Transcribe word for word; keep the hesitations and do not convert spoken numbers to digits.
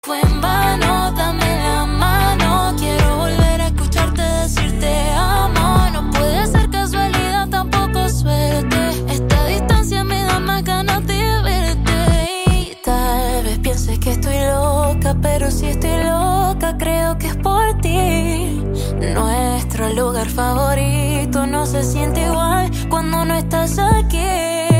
Fue en vano, dame la mano. Quiero volver a escucharte decirte amo. No puede ser casualidad, tampoco suerte. Esta distancia me da más ganas de verte. Y tal vez pienses que estoy loca, pero si estoy loca creo que es por ti. Nuestro lugar favorito no se siente igual cuando no estás aquí.